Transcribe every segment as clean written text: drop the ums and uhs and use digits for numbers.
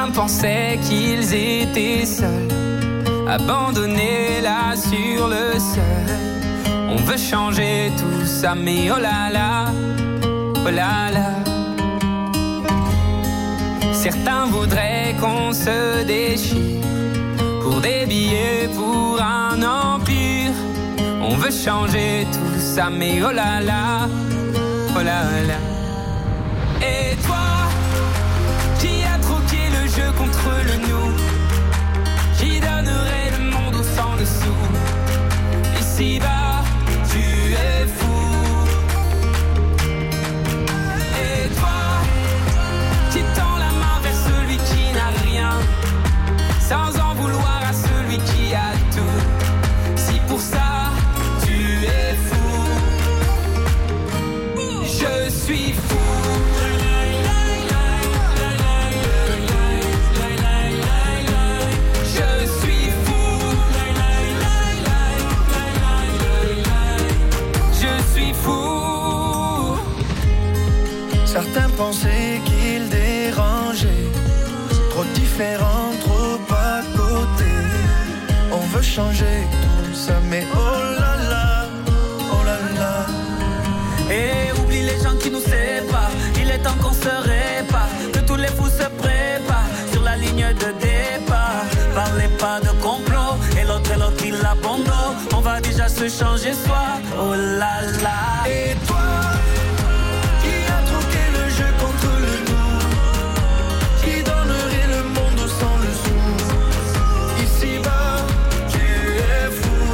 Certains pensaient qu'ils étaient seuls, abandonnés là sur le seuil. On veut changer tout ça, mais oh là là, oh là là. Certains voudraient qu'on se déchire pour des billets, pour un empire. On veut changer tout ça, mais oh là là, oh là là. Et toi, qui a troqué le jeu contre le nous, qui donnerait le monde au sang dessous. Ici-bas, tu es fou. Et toi, qui tend la main vers celui qui n'a rien, sans en vouloir à celui qui a tout. Si pour ça, tu es fou, je suis fou. Certains pensaient qu'ils dérangeaient, trop différents, trop à côté. On veut changer tout ça, mais oh là là, oh là là. Et oublie les gens qui nous séparent, il est temps qu'on se répare, que tous les fous se préparent sur la ligne de départ. Parlez pas de complot, et l'autre il abandonne. On va déjà se changer soi, oh là là. Et toi, contre le nous, qui donnerait le monde sans le sou. Ici-bas, tu es fou.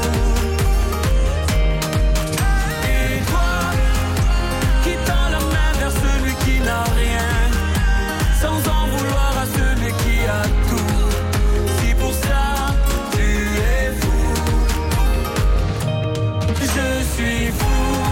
Et toi, qui tend la main vers celui qui n'a rien, sans en vouloir à celui qui a tout. Si pour ça, tu es fou, je suis fou.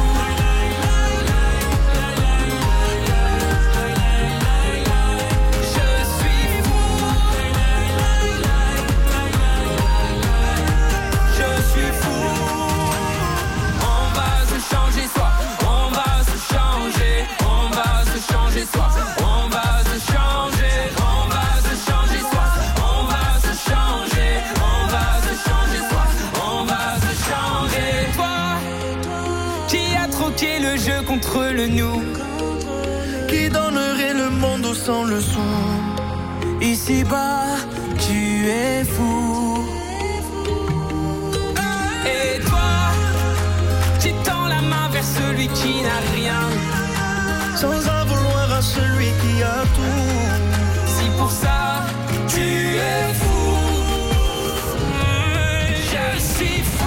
Contre le nous, qui donnerait le monde au sang le sou. Ici-bas, tu es fou. Et toi, qui tend la main vers celui qui n'a rien, sans en vouloir à celui qui a tout. Si pour ça, tu es fou, je suis fou.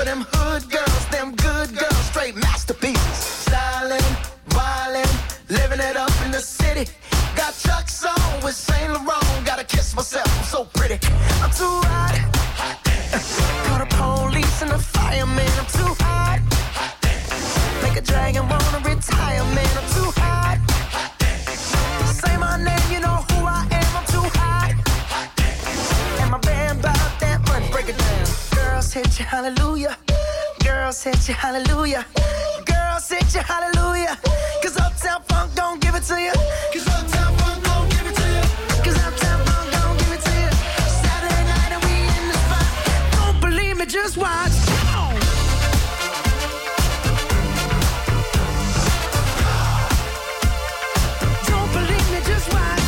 them hood girls, them good girls, straight masterpieces. Stylin', wildin', living it up in the city. Got Chuck's on with Saint Laurent. Gotta kiss myself, I'm so pretty. I'm too hot. Call the police and the fireman. I'm too hot. Make a dragon wanna retire, man. I'm too hot. Say my name, you know who I am. I'm too hot. And my band bought that money. Break it down. Girls hit you, hallelujah. Girls hit you, hallelujah. Girls hit you, hallelujah. Cause Uptown Funk don't give it to you. Cause Uptown Funk don't give it to you. Cause Uptown Funk don't give it to you. Saturday night and we in the spot. Don't believe me, just watch. Don't believe me, just watch.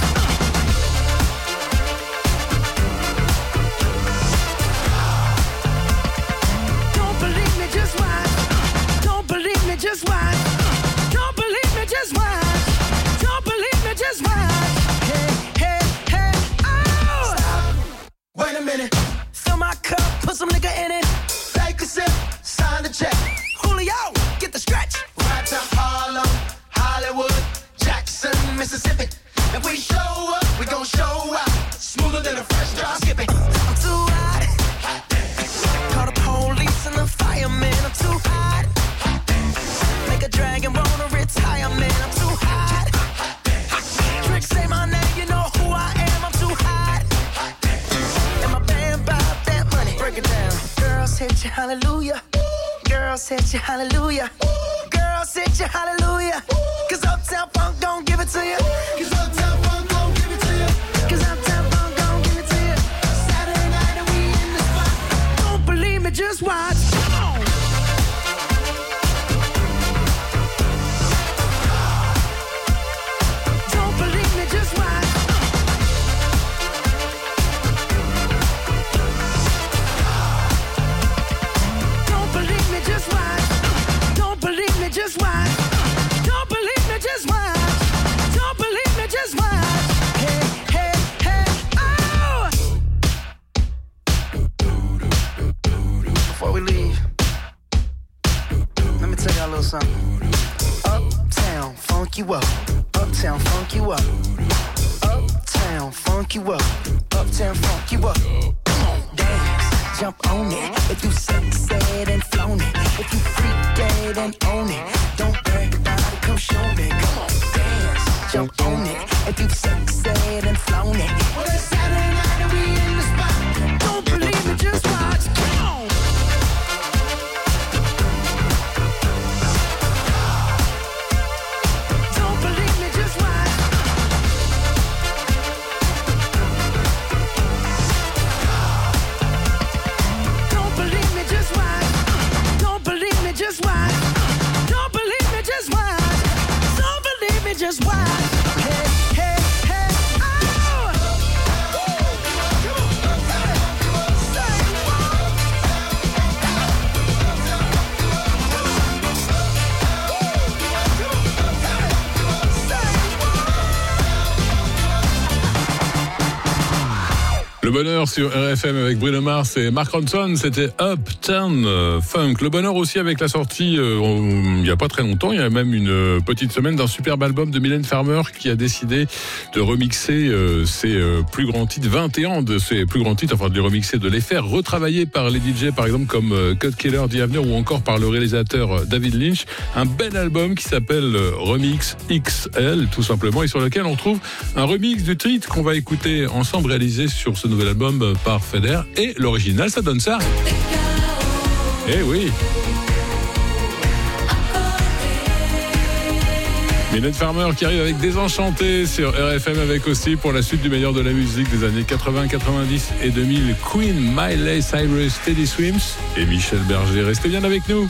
Don't believe me, just watch. Don't believe me, just watch. Don't believe me, just watch. Don't believe me, just watch. Hey, hey, hey, oh! Stop. Wait a minute. Fill my cup, put some nigga in it. Take a sip, sign the check. Julio, get the stretch. Right to Harlem, Hollywood, Jackson, Mississippi. If we show up, we gon' show out. Smoother than a fresh drop skipping. I'm too hot. Call the police and the fireman. I'm too hot. Make a dragon wanna retire, man. I'm too hot. Trick say my name, you know who I am. I'm too hot. And my band bought that money. Break it down. Girls hit you, hallelujah. Girls hit you, hallelujah. Girls hit you, hallelujah. Cause Uptown Funk don't give it to you. Cause Uptown Funk don't give it to you. Cause Uptown Funk don't give it to you. Saturday night and we in the spot. Don't believe me, just watch. Come on. Don't believe me, just watch. Don't believe me, just watch. Don't believe me, just watch. Don't believe me, just watch. Don't believe me, just watch. Hey, hey, hey, oh! Before we leave, let me tell y'all a little something. Uptown, funk you up. Uptown, funk you up. Uptown, funk you up. Uptown, funk you up. Come on, dance, jump on it. If you said and flown it. If you freak dead and own it. Don't brag about it, come show me. Come on, dance, jump on it. If you said and flown it. Well, it's Saturday night and we in the spot. Don't believe me, just watch. Come on. Don't believe me, just watch. Don't believe me, just watch. Don't believe me, just watch. Don't believe me, just watch. Don't believe me, just watch. Hey, hey, hey, oh! Le bonheur sur RFM avec Bruno Mars et Mark Ronson, c'était Uptown Funk. Le bonheur aussi avec la sortie, il n'y a pas très longtemps, il y a même une petite semaine, d'un superbe album de Mylène Farmer qui a décidé de remixer ses plus grands titres, 21 de ses plus grands titres, enfin de les remixer, de les faire retravailler par les DJ par exemple comme Cut Killer, The Avenger ou encore par le réalisateur David Lynch. Un bel album qui s'appelle Remix XL tout simplement et sur lequel on trouve un remix du titre qu'on va écouter ensemble réalisé sur ce nouvel album par Feder et l'original ça donne ça. Eh oui. Mylène Farmer qui arrive avec Désenchanté sur RFM avec aussi pour la suite du meilleur de la musique des années 80, 90 et 2000 Queen, Miley Cyrus, Teddy Swims et Michel Berger. Restez bien avec nous.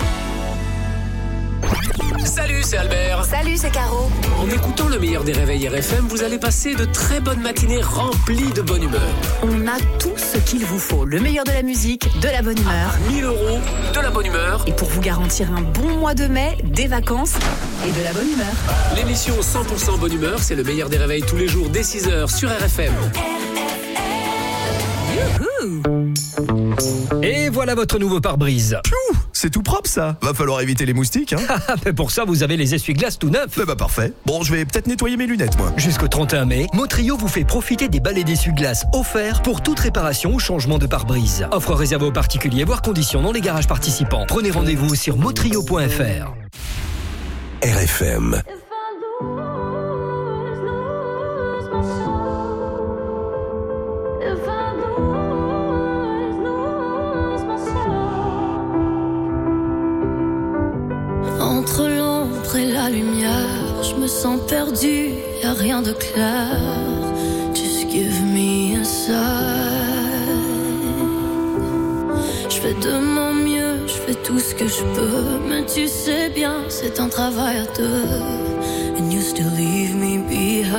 Salut, c'est Albert. Salut, c'est Caro. En écoutant le meilleur des réveils RFM, vous allez passer de très bonnes matinées remplies de bonne humeur. On a tout ce qu'il vous faut. Le meilleur de la musique, de la bonne humeur. 1 000 €, de la bonne humeur. Et pour vous garantir un bon mois de mai, des vacances et de la bonne humeur. L'émission 100% bonne humeur, c'est le meilleur des réveils tous les jours dès 6h sur RFM. Youhou. Et voilà votre nouveau pare-brise. Pfiou, c'est tout propre ça. Va falloir éviter les moustiques, hein. Mais pour ça, vous avez les essuie-glaces tout neufs. Bah parfait. Bon, je vais peut-être nettoyer mes lunettes, moi. Jusqu'au 31 mai, Motrio vous fait profiter des balais d'essuie-glaces offerts pour toute réparation ou changement de pare-brise. Offre réservée aux particuliers, voire conditions dans les garages participants. Prenez rendez-vous sur motrio.fr. RFM. Entre l'ombre et la lumière, je me sens perdue, y'a rien de clair. Just give me a sign. Je fais de mon mieux, je fais tout ce que je peux, mais tu sais bien, c'est un travail à deux. And you still leave me behind.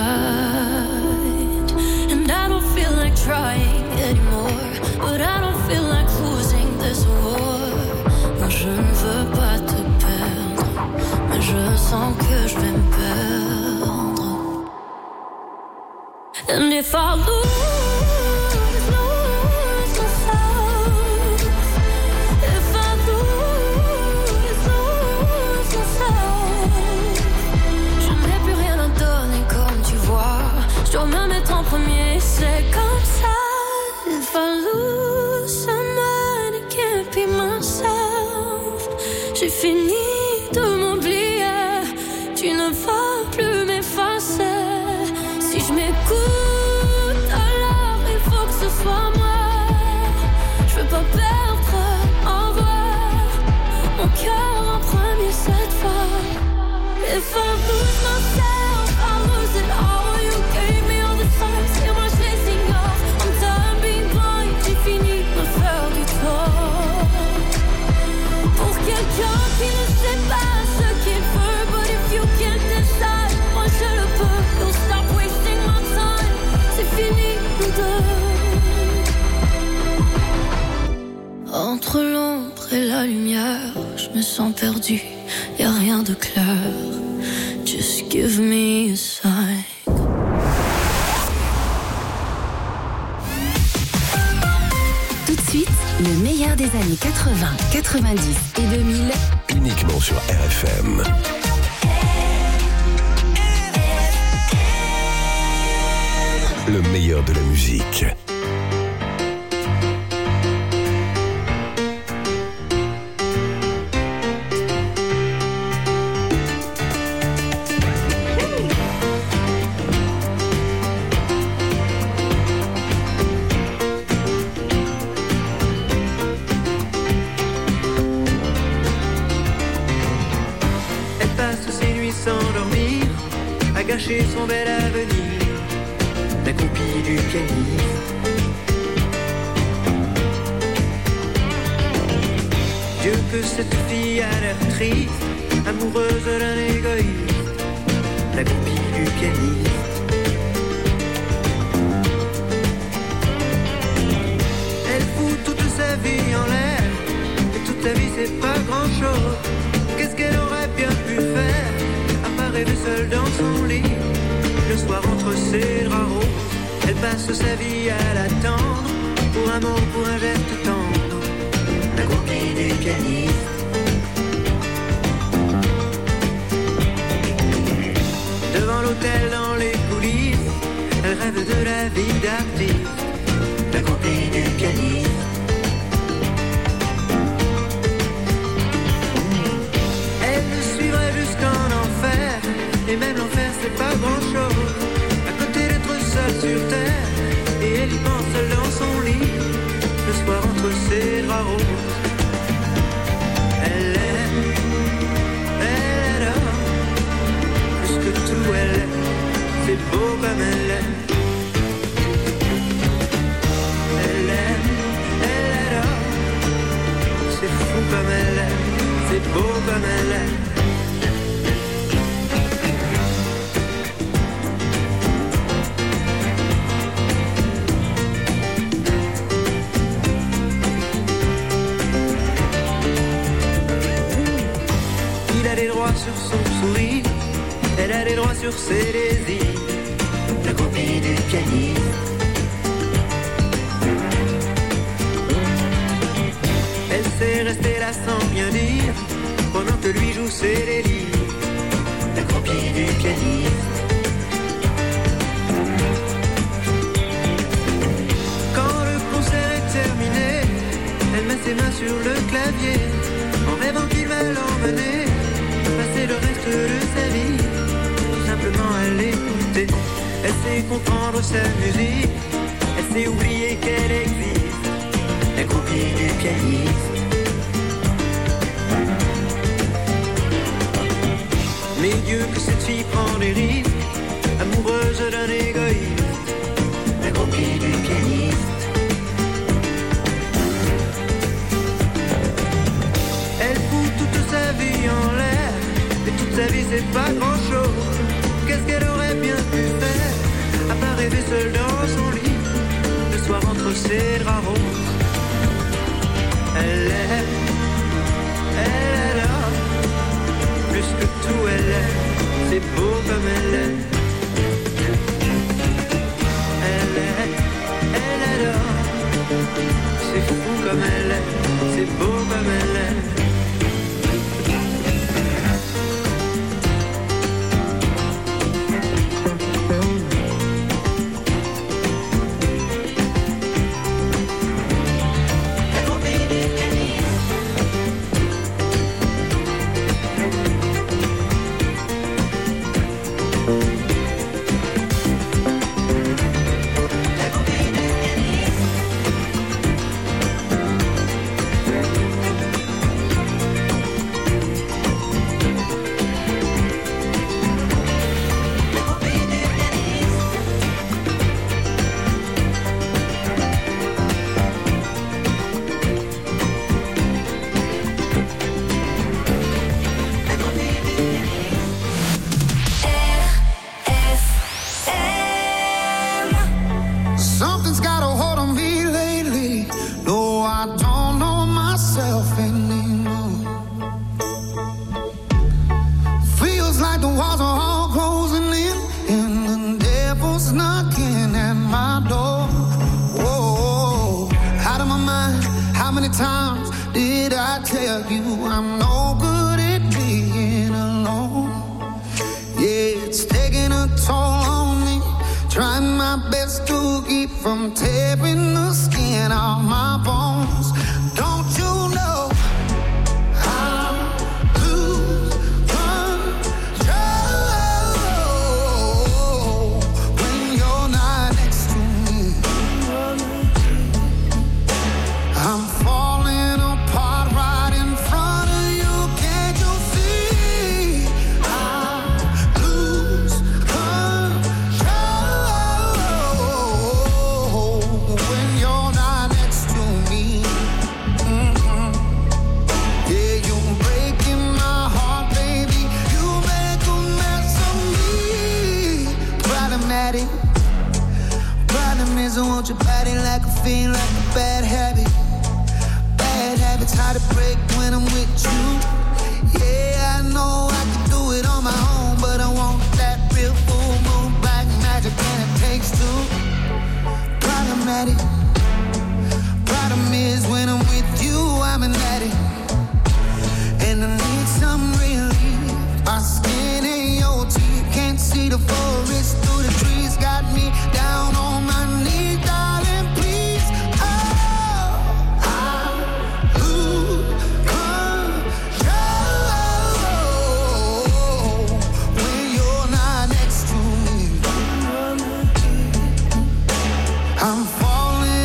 And I don't feel like trying anymore, but I don't feel like losing this war. Moi je ne veux pas te perdre, mais je sens que je vais me perdre. And if I lose myself, if I lose myself, je n'ai plus rien à donner comme tu vois. Je dois me mettre en premier, c'est comme ça. If I lose somebody, can't be myself. J'ai fini de m'oublier, tu ne vas plus m'effacer. Si je m'écoute, alors il faut que ce soit moi. Je veux pas perdre, au revoir, mon cœur en premier cette fois. If I lose myself, I lose it all. You gave me all the signs, et moi je les ignore. I'm done being blind, j'ai fini de me faire du tort. Pour quelqu'un qui ne sait pas ce qu'il veut, but if you can't decide, moi je le peux. Don't stop wasting my time, c'est fini nous deux. Entre l'ombre et la lumière, je me sens perdu, y'a rien de clair. Just give me a sign. Tout de suite, le meilleur des années 80, 90 et 2000. Uniquement sur RFM. Le meilleur de la musique. Gâcher son bel avenir, la copie du pianiste. Dieu que cette fille a l'air triste, amoureuse d'un égoïste, la copie du pianiste. Elle fout toute sa vie en l'air, et toute la vie c'est pas grand chose. Qu'est-ce qu'elle aurait bien pu faire? Rêver seule dans son lit, le soir entre ses draps roses. Elle passe sa vie à l'attendre, pour un mot, pour un geste tendre, la copie du pianiste. Devant l'hôtel, dans les coulisses, elle rêve de la vie d'artiste, la copie du pianiste. Et même l'enfer c'est pas grand chose, à côté d'être seule sur terre. Et elle y pense seule dans son lit, le soir entre ses draps roses. Elle aime, elle adore, plus que tout elle aime, c'est beau comme elle aime. Elle aime, elle adore, c'est fou comme elle aime, c'est beau comme elle aime. Sur son sourire, elle a les droits sur ses désirs, la copie du pianiste. rester là sans rien dire, pendant que lui joue ses délires, accroupi du pianiste. Quand le concert est terminé, elle met ses mains sur le clavier, en rêvant qu'il va l'emmener, passer le reste de sa vie, tout simplement à l'écouter. Elle sait comprendre sa musique, elle sait oublier qu'elle existe, accroupie du pianiste. Mais Dieu que cette fille prend des risques, amoureuse d'un égoïste, accroupie du pianiste. Elle fout toute sa vie en l'air, et toute sa vie c'est pas grand chose. Qu'est-ce qu'elle aurait bien pu faire, à part rêver seule dans son lit, le soir entre ses draps roses. Elle aime, elle adore, plus que tout elle aime, c'est beau comme elle aime. Elle aime, elle adore, c'est fou comme elle aime, c'est beau comme elle aime. I'm falling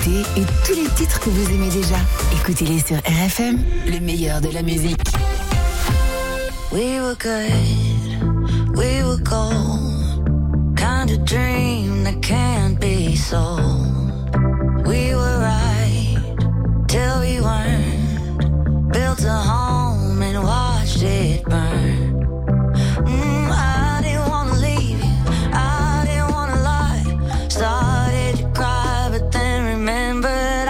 nouveautés et tous les titres que vous aimez déjà. Écoutez-les sur RFM, le meilleur de la musique. We were good, we were gold, kind of dream that can't be sold. We were right till we weren't, built a home and watched it burn. I didn't wanna leave you, I didn't wanna lie, started to cry but then remembered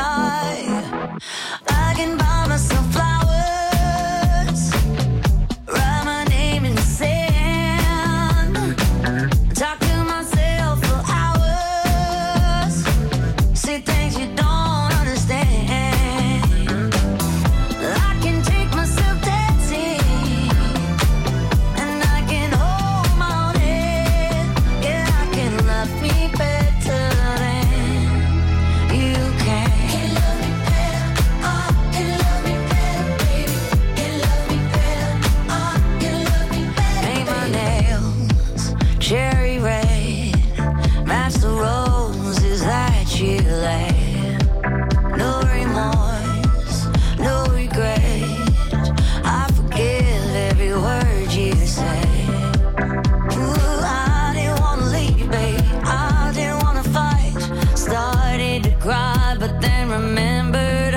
I can buy myself flowers, write my name in the sand, talk to myself for hours, say things you don't understand. I can take myself dancing, and I can hold my own head. Yeah, I can love me better than you can. Can love me better, oh, can love me better, baby. Can love me better, oh, can love me better. Paint my nails cherry red, match the roses that you laid. No remorse, no regret. I forgive every word you say. Ooh, I didn't wanna leave, babe. I didn't wanna fight. Started to cry, but then remembered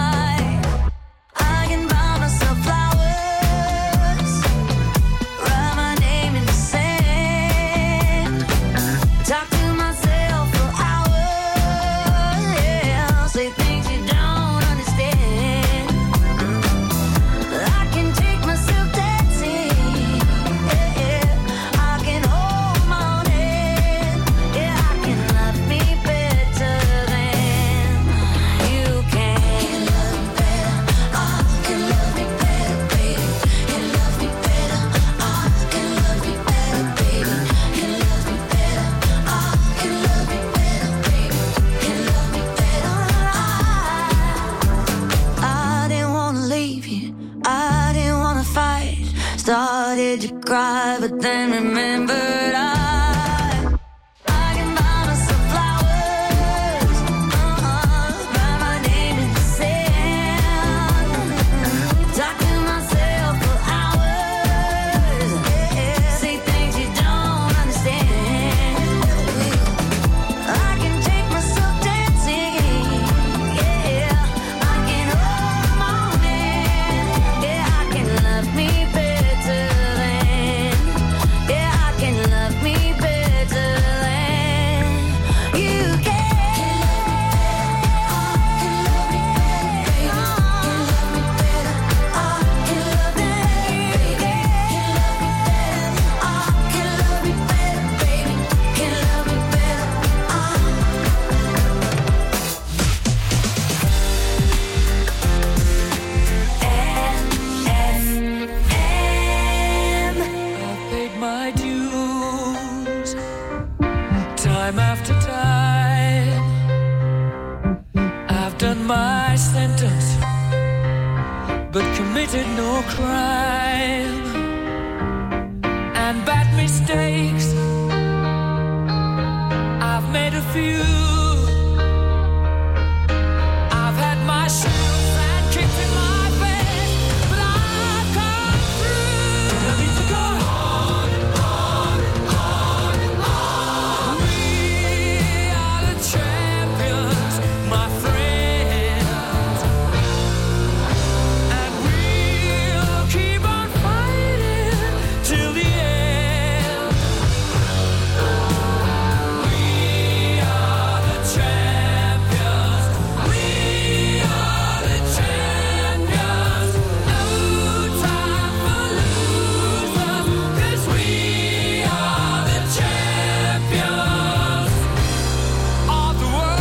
I can buy myself flowers, write my name in the sand, talk to myself for hours, yeah, say things you don't understand. I can take myself dancing, yeah, I can hold my own head, yeah, I can love me better than you can. Can love me better, oh, can love me better, baby. Can love me better, oh, can love me better, baby. Can love me better, oh, can love me better, baby. Can love me better. I didn't wanna leave you, I didn't wanna fight. Started to cry, but then remembered I can buy myself flowers, write my name in the sand, talk to myself for hours, yeah, say things you don't understand. I can take myself dancing, yeah, I can hold my own hand, yeah, I can love me better than, yeah, I can love me better than you can. Can love me better, oh, can love me better, oh, can love me better, baby. Can love me better, oh, I've paid my dues, time after time. I've done my sentence, but committed no crime. And bad mistakes, I've made a few. I've had my shadows and kicks in my face, but I've come through. I need to go on. We are the champions, my friends, and we'll keep on fighting till the end. We are the champions. We are the champions. No time for losers, 'cause we are the champions of the world.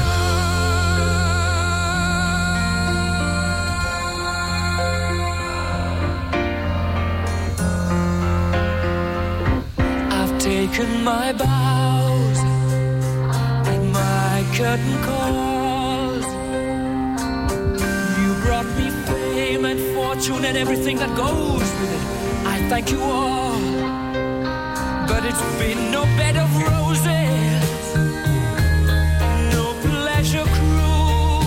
I've taken my bows and my curtain calls. You brought me fame and fortune and everything that goes with it. I thank you all, but it's been no bed of roses, no pleasure cruise.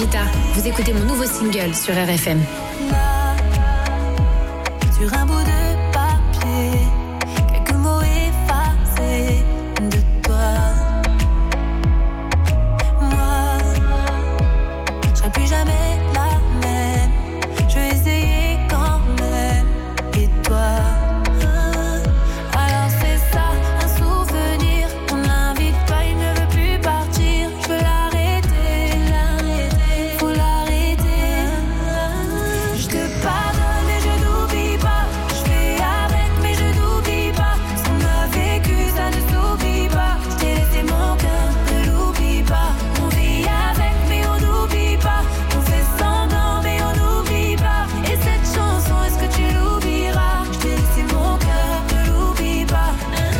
Vita. Vous écoutez mon nouveau single sur RFM. Sur un bout de papier, quelques mots effacés de toi. Moi, je serai plus jamais la même. Je vais essayer quand même. Et toi? Alors c'est ça, un souvenir. On l'invite pas, il ne veut plus partir. Je veux l'arrêter, faut l'arrêter. Je te pardonne mais je n'oublie pas. Je fais avec mais je n'oublie pas. Ce qu'on a vécu ça ne s'oublie pas. Je t'ai laissé mon cœur, ne l'oublie pas. On vit avec mais on n'oublie pas. On fait semblant mais on n'oublie pas. Et cette chanson, est-ce que tu l'oublieras? Je t'ai laissé mon cœur, ne l'oublie pas.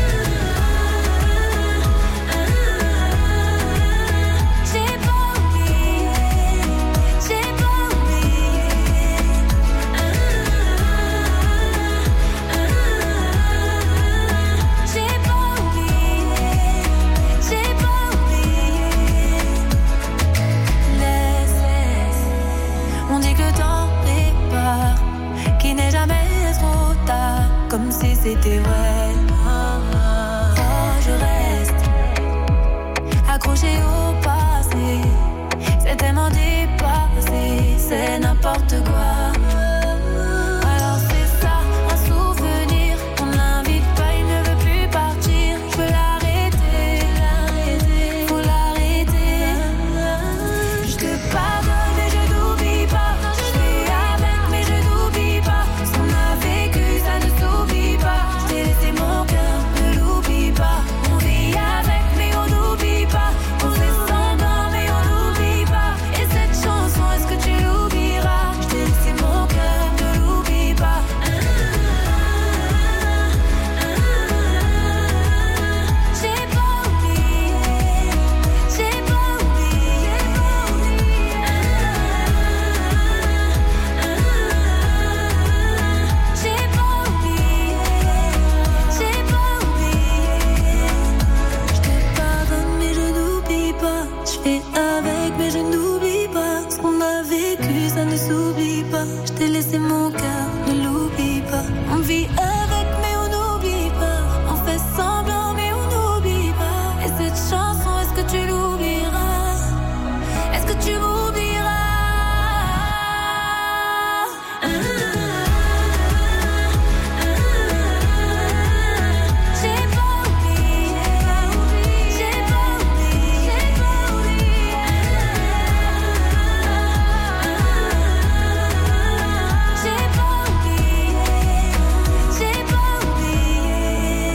J'ai pas oublié, j'ai pas oublié. J'ai pas oublié, j'ai pas oublié. Laisse, on dit que le temps répare, qu'il n'est jamais trop tard, comme si c'était vrai. Oh, je reste accroché au passé, c'est tellement dépassé, c'est n'importe quoi. Alors c'est ça, un souvenir, on l'invite pas, il ne veut plus partir. Je veux l'arrêter, faut l'arrêter. Je te pardonne mais je n'oublie pas. Je fais avec mais je n'oublie pas. Ce qu'on a vécu ça ne s'oublie pas. Je t'ai laissé mon cœur, ne l'oublie pas. On vit avec mais on n'oublie pas. On fait semblant mais on n'oublie pas. Et cette chanson, est-ce que tu l'oublieras? Je t'ai laissé mon cœur, ne l'oublie pas. J'ai pas oublié, j'ai pas oublié. J'ai pas oublié, j'ai pas oublié. Je te pardonne mais je n'oublie pas. Je fais avec mais je n'oublie pas. Ce qu'on a vécu ça ne s'oublie pas. Je t'ai laissé mon cœur, ne l'oublie pas. On vit avec mais on n'oublie pas. On fait semblant mais on n'oublie pas. Et cette chanson, est-ce que tu l'oublieras? Est-ce que tu m'oublieras? J'ai pas oublié, j'ai pas oublié, j'ai pas oublié. J'ai pas oublié, j'ai pas oublié.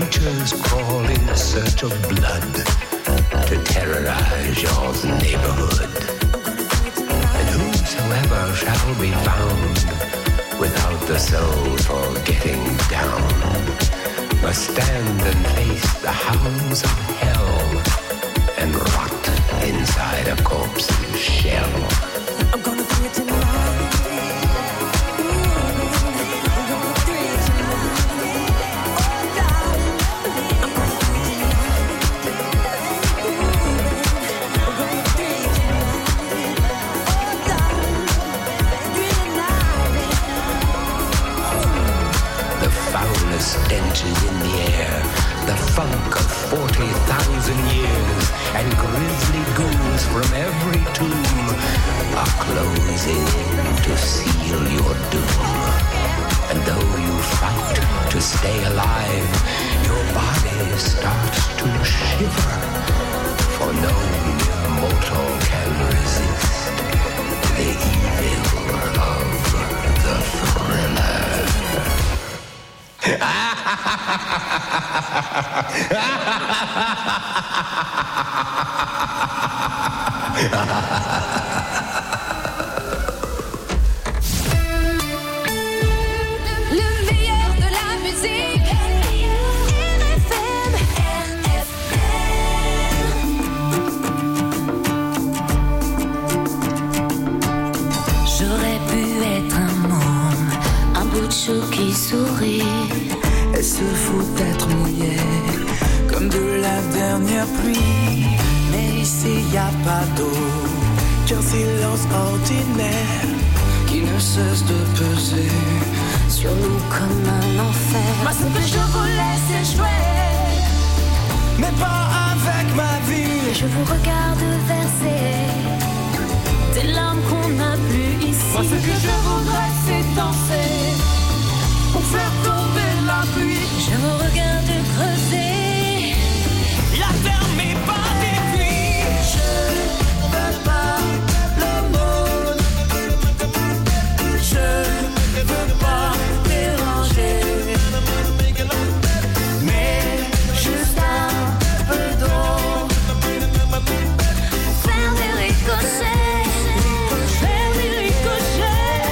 creatures crawl in search of blood to terrorize your neighborhood. And whosoever shall be found without the soul for getting down must stand and face the hounds of hell and rot inside a corpse's shell. I'm gonna do it tonight. Stench is in the air, the funk of 40,000 years, and grisly ghouls from every tomb are closing in to seal your doom. And though you fight to stay alive, your body starts to shiver, for no mere mortal can resist the evil of the thriller. Le meilleur de la musique. RFM. J'aurais pu être un môme, un bout de chou qui sourit. Elle se fout d'être mouillée comme de la dernière pluie. Mais ici y a pas d'eau qu'un silence ordinaire qui ne cesse de peser sur nous comme un enfer. Moi ce que je voulais c'est jouer, mais pas avec ma vie. Je vous regarde verser des larmes qu'on n'a plus ici. Moi ce que je voudrais c'est danser pour faire tomber la pluie. Je vous regarde creuser la terre mais pas des pluies. Je veux pas l'aumône, je veux pas déranger, mais juste un peu d'eau pour faire des ricochets, faire des ricochets.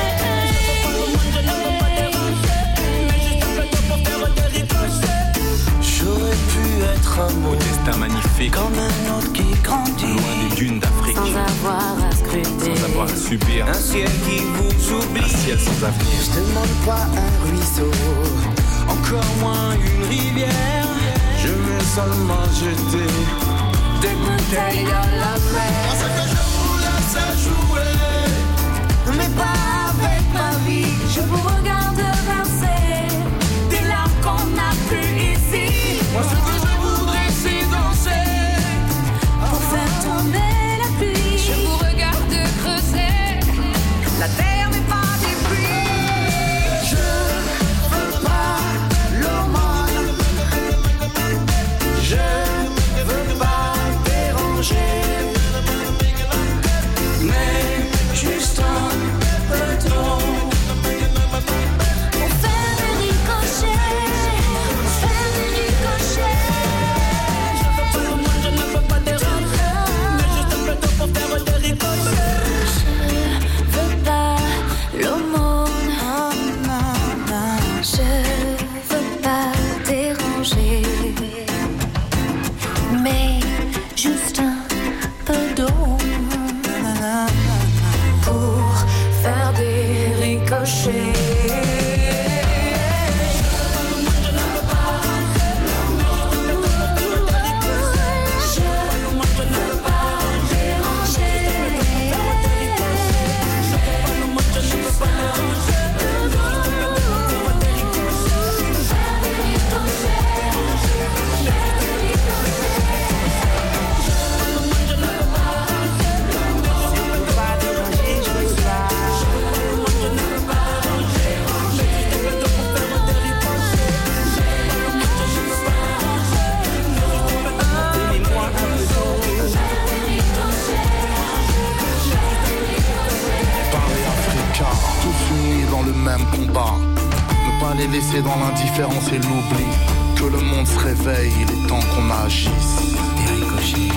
J'aurais pu être un mot, au destin magnifique, comme un autre qui grandit, loin des dunes d'Afrique, sans avoir à scruter, sans avoir à subir un ciel qui vous oublie, un ciel sans avenir. Je demande pas un ruisseau, encore moins une rivière. Je veux seulement jeter des bouteilles à la mer. Ce que je voulais c'est jouer, mais pas avec ma vie. Je vous regarde verser des larmes qu'on n'a plus ici. Moi ce que je voudrais c'est danser pour faire tomber la pluie. Je vous regarde creuser la terre mais pas des pluies. Je veux pas l'aumône, je veux pas déranger, mais juste un peu d'eau pour faire des ricochets, faire des ricochets. Je ne veux pas déranger, mais juste un peu d'eau pour faire des ricochets. Je veux pas l'aumône, je veux pas déranger, mais juste un peu d'eau pour faire des ricochets. Tous unis dans le même combat, ne pas les laisser dans l'indifférence et l'oubli. Que le monde se réveille, il est temps qu'on agisse. Des ricochets.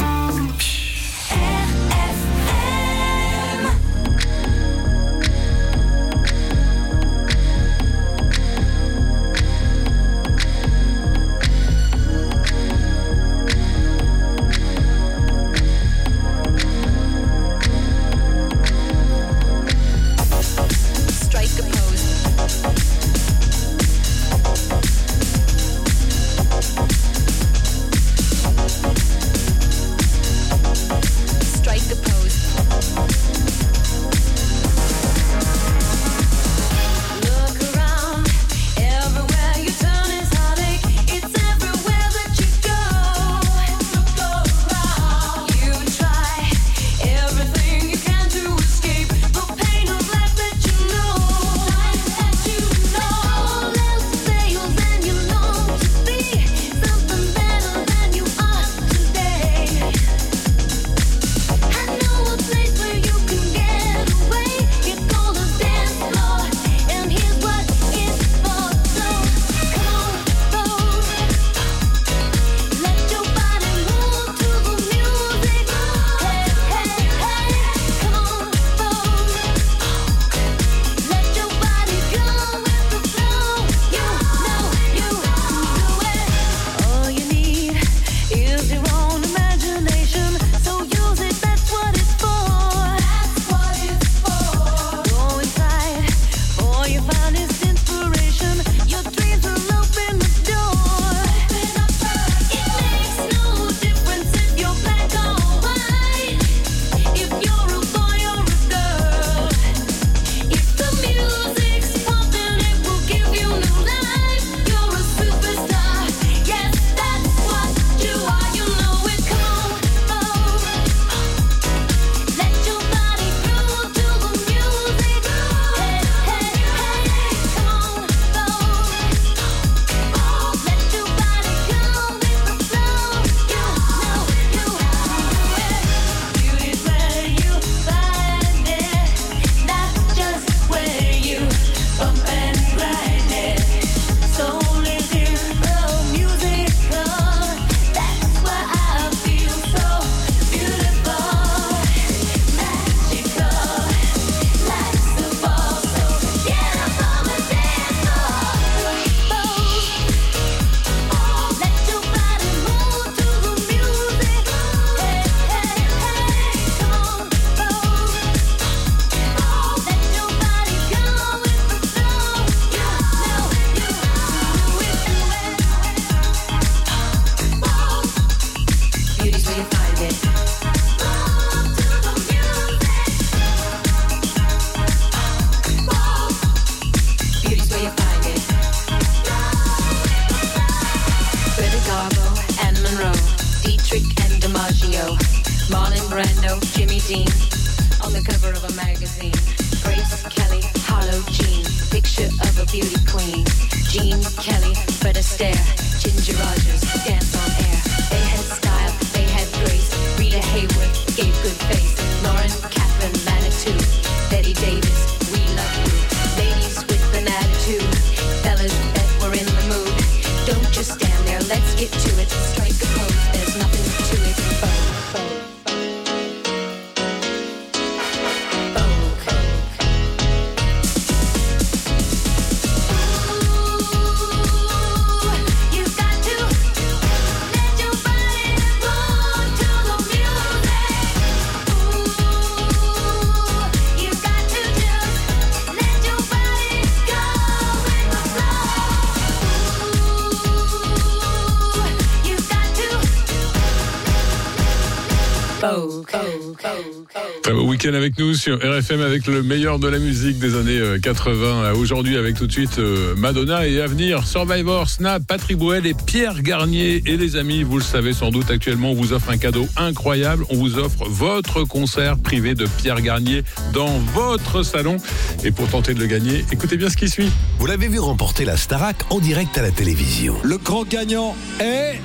Très beau week-end avec nous sur RFM avec le meilleur de la musique des années 80. Aujourd'hui avec tout de suite Madonna et à venir Survivor, Snap, Patrick Bruel et Pierre Garnier. Et les amis, vous le savez sans doute actuellement, on vous offre un cadeau incroyable. On vous offre votre concert privé de Pierre Garnier dans votre salon. Et pour tenter de le gagner, écoutez bien ce qui suit. Vous l'avez vu remporter la Starac en direct à la télévision. Le grand gagnant est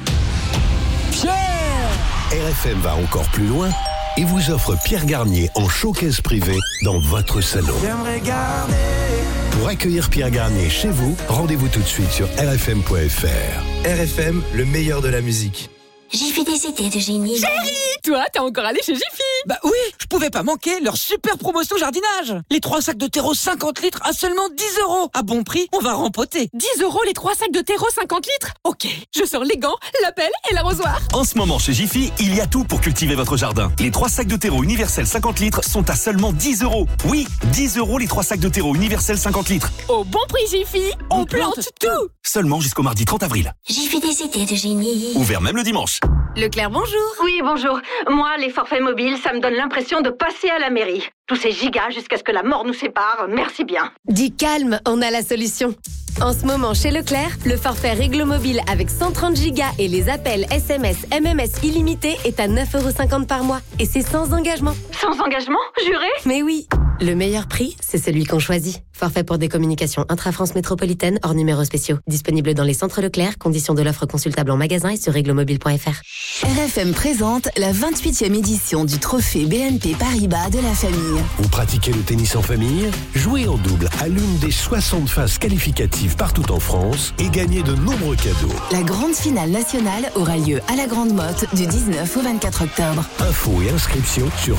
Pierre. RFM va encore plus loin et vous offre Pierre Garnier en showcase privé dans votre salon. J'aimerais garder Pour Pour accueillir Pierre Garnier chez vous, rendez-vous tout de suite sur rfm.fr. RFM, le meilleur de la musique. Jiffy des idées de génie. Chérie, toi, t'es encore allé chez Jiffy? Bah oui, je pouvais pas manquer leur super promotion jardinage. Les 3 sacs de terreau 50 litres à seulement 10 €. À bon prix, on va rempoter. 10 € les 3 sacs de terreau 50 litres? Ok, je sors les gants, la pelle et l'arrosoir. En ce moment, chez Jiffy, il y a tout pour cultiver votre jardin. Les 3 sacs de terreau universel 50 litres sont à seulement 10 €. Oui, 10 € les 3 sacs de terreau universel 50 litres. Au bon prix Jiffy, on plante tout. Seulement jusqu'au mardi 30 avril. Jiffy des idées de génie. Ouvert même le dimanche. Leclerc, bonjour. Oui, bonjour. Moi, les forfaits mobiles, ça me donne l'impression de passer à la mairie. Tous ces gigas jusqu'à ce que la mort nous sépare, merci bien. Dis calme, on a la solution. En ce moment, chez Leclerc, le forfait Réglo Mobile avec 130 gigas et les appels SMS, MMS illimités est à 9,50 € par mois. Et c'est sans engagement. Sans engagement? Juré? Mais oui. Le meilleur prix, c'est celui qu'on choisit. Forfait pour des communications intra-France métropolitaine hors numéros spéciaux. Disponible dans les centres Leclerc. Conditions de l'offre consultable en magasin et sur réglomobile.fr. RFM présente la 28e édition du trophée BNP Paribas de la famille. Vous pratiquez le tennis en famille? Jouez en double à l'une des 60 phases qualificatives partout en France et gagnez de nombreux cadeaux. La grande finale nationale aura lieu à la Grande Motte du 19 au 24 octobre. Infos et inscriptions sur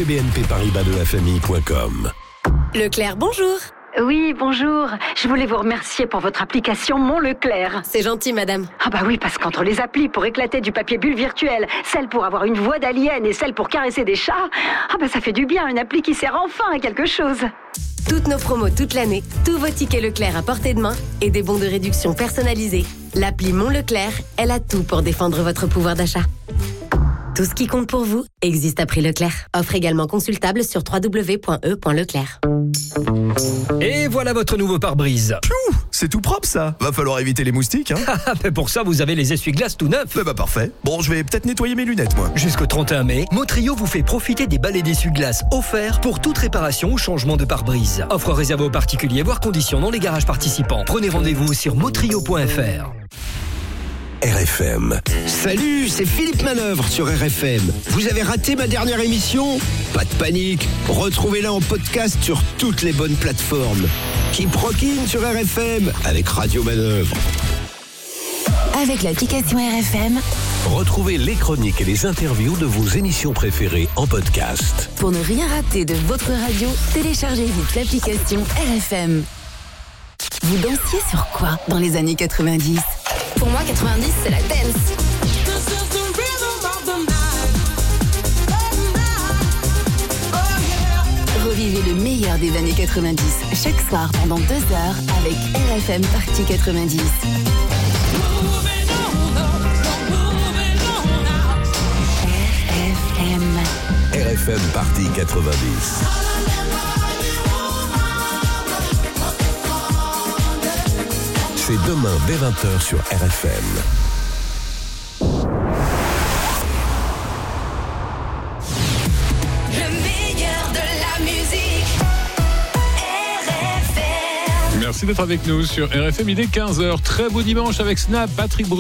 trophée-bnp-paribas-de-la-famille.com. Leclerc, bonjour. Oui, bonjour. Je voulais vous remercier pour votre application Mon Leclerc. C'est gentil, madame. Ah bah oui, parce qu'entre les applis pour éclater du papier bulle virtuel, celle pour avoir une voix d'alien et celle pour caresser des chats, ah bah ça fait du bien, une appli qui sert enfin à quelque chose. Toutes nos promos toute l'année, tous vos tickets Leclerc à portée de main et des bons de réduction personnalisés. L'appli Mon Leclerc, elle a tout pour défendre votre pouvoir d'achat. Tout ce qui compte pour vous existe à prix Leclerc. Offre également consultable sur www.e.leclerc. Et voilà votre nouveau pare-brise. C'est tout propre ça. Va falloir éviter les moustiques, hein. Mais pour ça, vous avez les essuie-glaces tout neufs. Bah parfait. Bon, je vais peut-être nettoyer mes lunettes, moi. Jusqu'au 31 mai, Motrio vous fait profiter des balais d'essuie-glaces offerts pour toute réparation ou changement de pare-brise. Offre réservée aux particuliers, voire conditions dans les garages participants. Prenez rendez-vous sur motrio.fr. RFM. Salut, c'est Philippe Manœuvre sur RFM. Vous avez raté ma dernière émission? Pas de panique, retrouvez-la en podcast sur toutes les bonnes plateformes. Keep rockin' sur RFM avec Radio Manœuvre. Avec l'application RFM, Retrouvez les chroniques et les interviews de vos émissions préférées en podcast. pour ne rien rater de votre radio, téléchargez vite l'application RFM. Vous dansiez sur quoi dans les années 90? Pour moi, 90, c'est la dance. Revivez le meilleur des années 90 chaque soir pendant 2 heures avec RFM Party 90. RFM Party 90. C'est demain dès 20h sur RFM. Merci d'être avec nous sur RFM. Il est 15h. Très beau dimanche avec Snap, Patrick Bruno.